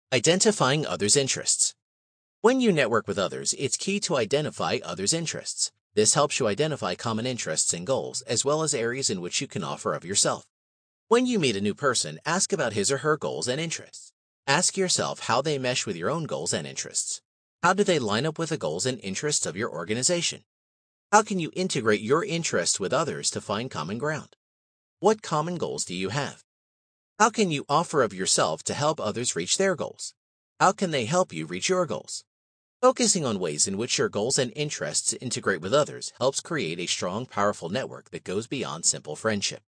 Identifying others' interests. When you network with others, it's key to identify others' interests. This helps you identify common interests and goals, as well as areas in which you can offer of yourself. When you meet a new person, ask about his or her goals and interests. Ask yourself how they mesh with your own goals and interests. How do they line up with the goals and interests of your organization? How can you integrate your interests with others to find common ground? What common goals do you have? How can you offer of yourself to help others reach their goals? How can they help you reach your goals? Focusing on ways in which your goals and interests integrate with others helps create a strong, powerful network that goes beyond simple friendship.